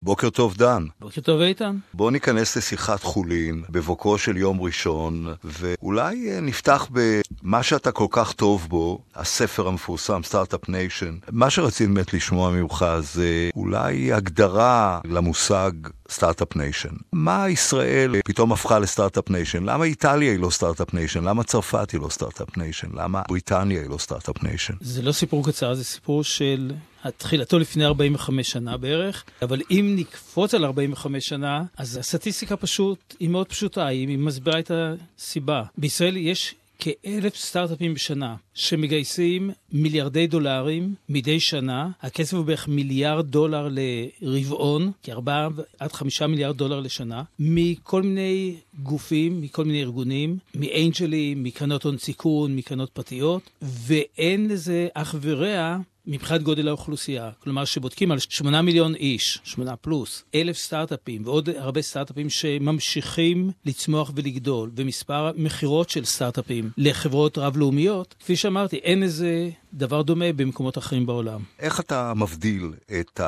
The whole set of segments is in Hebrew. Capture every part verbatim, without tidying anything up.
בוקר טוב דן. בוקר טוב איתן. בוא ניכנס לשיחת חולין בבוקרו של יום ראשון, ואולי נפתח במה שאתה כל כך טוב בו, הספר המפורסם סטארט-אפ ניישן. מה שרציתי באמת לשמוע ממך זה אולי הגדרה למושג סטארט-אפ ניישן. מה ישראל פתאום הפכה לסטארט-אפ ניישן? למה איטליה היא לא סטארט-אפ ניישן? למה צרפת היא לא סטארט-אפ ניישן? למה בריטניה היא לא סטארט-אפ ניישן? זה לא סיפור קצר, זה סיפור של התחילתו לפני ארבעים וחמש שנה בערך, אבל אם נקפוץ על ארבעים וחמש שנה, אז הסטטיסטיקה פשוט היא מאוד פשוטה, היא מסבירה את הסיבה. בישראל יש כאלף סטארט-אפים בשנה שמגייסים מיליארדי דולרים מדי שנה. הכסף הוא בערך מיליארד דולר לרבעון, כארבעה עד חמישה מיליארד דולר לשנה, מכל מיני גופים, מכל מיני ארגונים, מאנג'לים, מקרנות הון סיכון, מקרנות פרטיות, ואין לזה אח ורע מבחינת גודל האוכלוסייה. כלומר, שבודקים על שמונה מיליון איש, שמונה פלוס, אלף סטארט-אפים, ועוד הרבה סטארט-אפים שממשיכים לצמוח ולגדול, ומספר מחירות של סטארט-אפים לחברות רב-לאומיות, כפי שאמרתי, אין איזה דבר דומה במקומות אחרים בעולם. איך אתה מבדיל את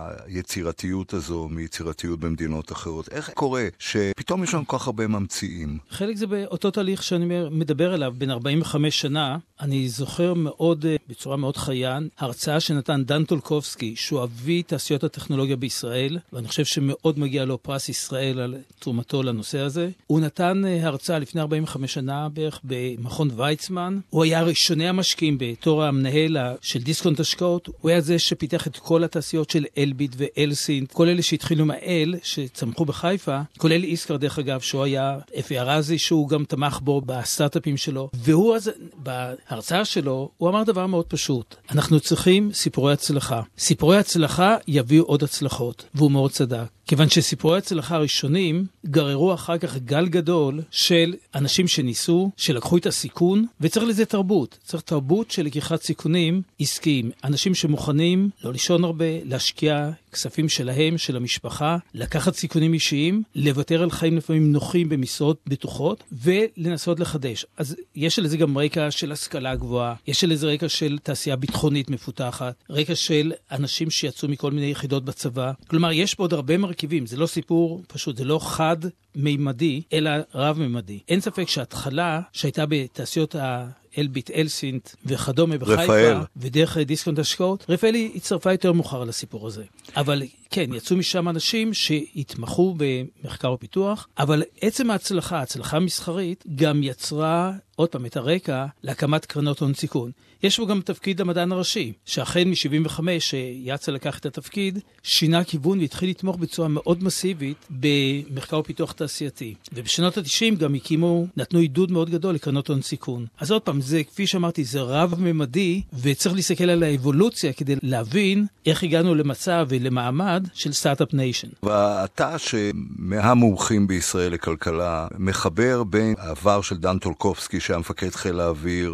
היצירתיות הזו מיצירתיות במדינות אחרות? איך קורה שפתאום יש לנו כל כך הרבה ממציאים? חלק זה באותו תהליך שאני מדבר עליו, בין ארבעים וחמש שנה. אני זוכר מאוד, בצורה מאוד חיין, הרצאה שנתן דן טולקובסקי, שהוא אבי תעשיות הטכנולוגיה בישראל, ואני חושב שמאוד מגיע לו פרס ישראל על תרומתו לנושא הזה. הוא נתן הרצאה לפני ארבעים וחמש שנה בערך במכון ויצמן. הוא היה ראשוני המשקיעים בתור המנהל של דיסקונט השקעות. הוא היה זה שפיתח את כל התעשיות של אלביט ואלסינט, כל אלה שהתחילו מהאל, שצמחו בחיפה, כולל איסקר דרך אגב, שהוא היה אפי ארזי, שהוא גם תמך בו בסטארט-אפים שלו. והוא אז, בהרצאה שלו, הוא אמר דבר מאוד פשוט. אנחנו צריכים סיפורי הצלחה. סיפורי הצלחה יביאו עוד הצלחות, והוא מאוד צדק. כיוון שסיפורי הצלחה הראשונים גררו אחר כך גל גדול של אנשים שניסו, שלקחו את הסיכון, וצריך לזה תרבות. צריך תרבות של לקיחת סיכונים עסקיים. אנשים שמוכנים לא לישון הרבה, להשקיע כספים שלהם, של המשפחה, לקחת סיכונים אישיים, לוותר על חיים לפעמים נוחים במשרות בטוחות, ולנסות לחדש. אז יש לזה גם רקע של השכלה גבוהה, יש לזה רקע של תעשייה ביטחונית מפותחת, רקע של אנשים שיצאו מכל מיני יחידות בצבא. כלומר, יש פה עוד הרבה מרכיבים, זה לא סיפור פשוט, זה לא חד מימדי, אלא רב מימדי. אין ספק שההתחלה שהייתה בתעשיות ה... אלביט, אלסינט וכדומה בחיפה, רפאל. ודרך דיסקונט השקעות, רפאל היא הצטרפה יותר מאוחר לסיפור הזה. אבל כן, יצאו משם אנשים שהתמחו במחקר ופיתוח, אבל עצם ההצלחה, ההצלחה המסחרית, גם יצרה עוד פעם את הרקע להקמת קרנות הון סיכון. יש בו גם תפקיד למדען הראשי, שאכן מ-שבעים וחמש שיצא לקח את התפקיד, שינה כיוון והתחיל לתמוך בצורה מאוד מסיבית במחקר ופיתוח תעשייתי. ובשנות ה-תשעים גם הקימו, נתנו עידוד מאוד גדול לקרנות הון סיכון. אז עוד פעם, זה, כפי שאמרתי, זה רב-ממדי, וצריך להסתכל על האבולוציה כדי להבין איך הגענו למצב ולמעמד של סטארט-אפ ניישן. ואתה שמהמומחים בישראל לכלכלה, מחבר בין העבר של דן טולקובסקי, שהיה מפקד חיל האוויר,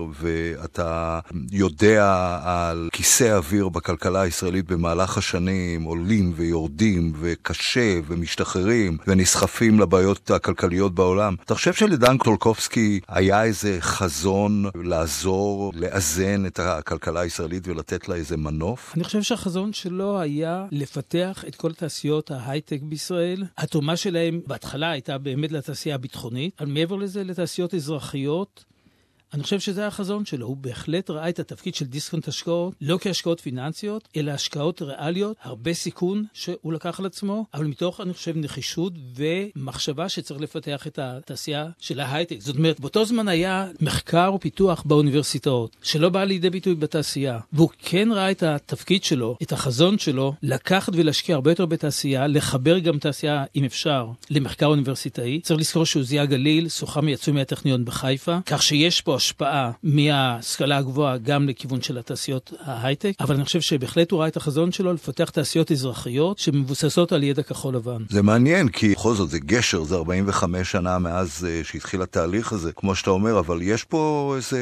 ואתה יודע על כיסא האוויר בכלכלה הישראלית במהלך השנים, עולים ויורדים וקשה ומשתחררים ונסחפים לבעיות הכלכליות בעולם. אתה חושב שלדן טולקובסקי היה איזה חזון לעזור, לאזן את הכלכלה הישראלית ולתת לה איזה מנוף? אני חושב שהחזון שלו היה לפתח את כל תעשיות ההייטק בישראל. התרומה שלהם בהתחלה הייתה באמת לתעשייה הביטחונית, אבל מעבר לזה לתעשיות אזרחיות. אני חושב שזה החזון שלו. הוא בהחלט ראה את התפקיד של דיסקונט השקעות, לא כהשקעות פיננסיות, אלא השקעות ריאליות, הרבה סיכון שהוא לקח על עצמו, אבל מתוך, אני חושב, נחישות ומחשבה שצריך לפתח את התעשייה של ההייטק. זאת אומרת, באותו זמן היה מחקר ופיתוח באוניברסיטאות, שלא בא לידי ביטוי בתעשייה, והוא כן ראה את התפקיד שלו, את החזון שלו, לקחת ולהשקיע הרבה יותר בתעשייה, לחבר גם תעשייה, אם אפשר, למחקר אוניברסיטאי. צריך לזכור שהוא זיהה גליל, סוחם יצאו מהטכניון בחיפה, כך שיש פה השפעה מהשכלה הגבוהה גם לכיוון של התעשיות ההייטק, אבל אני חושב שבהחלט הוא ראה את החזון שלו לפתח תעשיות אזרחיות שמבוססות על ידע כחול לבן. זה מעניין, כי בכל זאת זה גשר, זה ארבעים וחמש שנה מאז שהתחיל התהליך הזה, כמו שאתה אומר, אבל יש פה איזה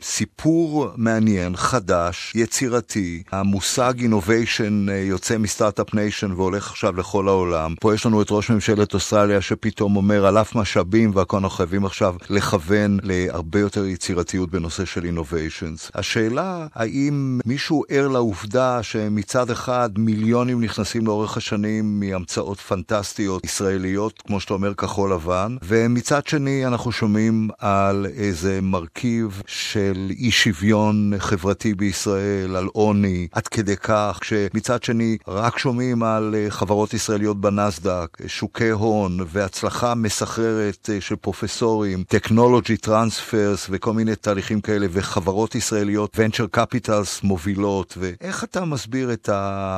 סיפור מעניין, חדש, יצירתי. המושג innovation יוצא מסטארט-אפ ניישן והולך עכשיו לכל העולם. פה יש לנו את ראש ממשלת אוסטרליה שפתאום אומר על אף משאבים והכל אנחנו חייבים עכשיו לכוון להרבה יותר יצירתי. יצירתיות בנושא של innovations. השאלה, האם מישהו ער לעובדה שמצד אחד מיליונים נכנסים לאורך השנים מהמצאות פנטסטיות ישראליות, כמו שאתה אומר, כחול לבן, ומצד שני אנחנו שומעים על איזה מרכיב של אי שוויון חברתי בישראל, על עוני, עד כדי כך, כשמצד שני רק שומעים על חברות ישראליות בנסדק, שוקי הון והצלחה מסחררת של פרופסורים, technology transfers וכל מיני תהליכים כאלה, וחברות ישראליות, venture capitals מובילות, ואיך אתה מסביר את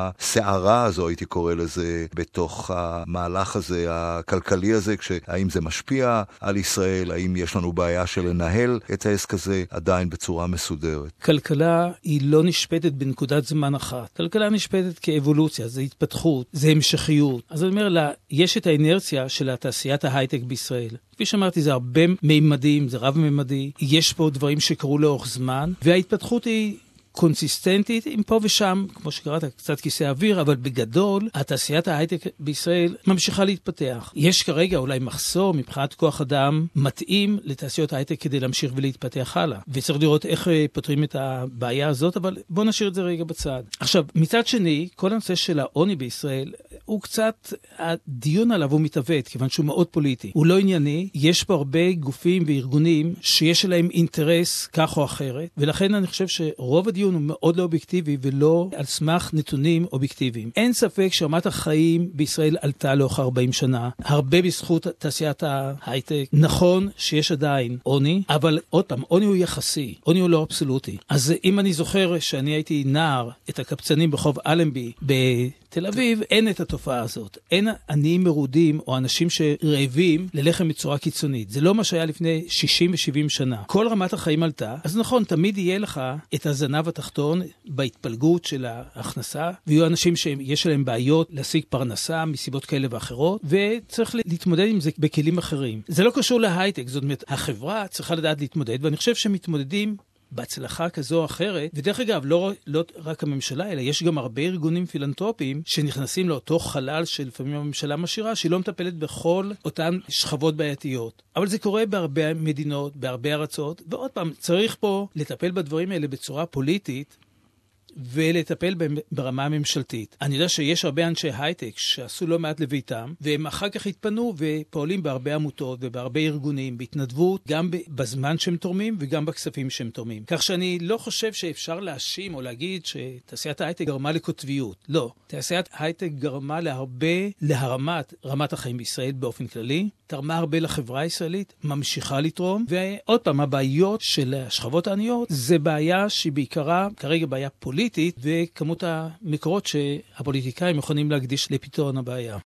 הסערה הזו, הייתי קורא לזה, בתוך המהלך הזה, הכלכלי הזה, האם זה משפיע על ישראל, האם יש לנו בעיה של לנהל את העסק הזה עדיין בצורה מסודרת? כלכלה היא לא נשפטת בנקודת זמן אחת. כלכלה נשפטת כאבולוציה, זה התפתחות, זה המשכיות. אז אני אומר לה, יש את האינרציה של התעשיית ההייטק בישראל. כפי שאמרתי, זה הרבה מימדים, זה רב מימדי. יש פה דברים שקרו לאורך זמן, וההתפתחות היא קונסיסטנטית, עם פה ושם, כמו שקראת, קצת כיסא אוויר, אבל בגדול, התעשיית ההייטק בישראל ממשיכה להתפתח. יש כרגע אולי מחסור מבחינת כוח אדם מתאים לתעשיות ההייטק כדי להמשיך ולהתפתח הלאה. וצריך לראות איך פותרים את הבעיה הזאת, אבל בואו נשאיר את זה רגע בצד. עכשיו, מצד שני, כל הנושא של העוני בישראל, הוא קצת, הדיון עליו הוא מתעוות, כיוון שהוא מאוד פוליטי. הוא לא ענייני, יש פה הרבה גופים וארגונים שיש להם אינטרס כך או אחרת, ולכן אני חושב שרוב הדיון הוא מאוד לא אובייקטיבי ולא על סמך נתונים אובייקטיביים. אין ספק שרמת החיים בישראל עלתה לאורך ארבעים שנה, הרבה בזכות תעשיית ההייטק. נכון שיש עדיין עוני, אבל עוד פעם, עוני הוא יחסי, עוני הוא לא אבסולוטי. אז אם אני זוכר שאני הייתי נער את הקבצנים ברחוב אלנבי בתל אביב, אין את התופעה הזאת. אין עניים מרודים או אנשים שרעבים ללחם בצורה קיצונית. זה לא מה שהיה לפני שישים ושבעים שנה. כל רמת החיים עלתה, אז נכון, תמיד יהיה לך את הזנב התחתון בהתפלגות של ההכנסה, ויהיו אנשים שיש להם בעיות להשיג פרנסה מסיבות כאלה ואחרות, וצריך להתמודד עם זה בכלים אחרים. זה לא קשור להייטק, זאת אומרת, החברה צריכה לדעת להתמודד, ואני חושב שמתמודדים בהצלחה כזו או אחרת, ודרך אגב, לא, לא רק הממשלה, אלא יש גם הרבה ארגונים פילנטרופיים שנכנסים לאותו חלל שלפעמים הממשלה משאירה, שהיא לא מטפלת בכל אותן שכבות בעייתיות. אבל זה קורה בהרבה מדינות, בהרבה ארצות, ועוד פעם, צריך פה לטפל בדברים האלה בצורה פוליטית, ולטפל ברמה הממשלתית. אני יודע שיש הרבה אנשי הייטק שעשו לא מעט לביתם, והם אחר כך התפנו ופועלים בהרבה עמותות ובהרבה ארגונים, בהתנדבות, גם בזמן שהם תורמים וגם בכספים שהם תורמים. כך שאני לא חושב שאפשר להאשים או להגיד שתעשיית ההייטק גרמה לכותביות. לא. תעשיית ההייטק גרמה להרבה, להרמת רמת החיים בישראל באופן כללי, תרמה הרבה לחברה הישראלית, ממשיכה לתרום, ועוד פעם, הבעיות של השכבות העניות, זה בעיה שהיא בעיקרה, כרגע בעיה פוליטית, וכמות המקורות שהפוליטיקאים יכולים להקדיש לפתרון הבעיה.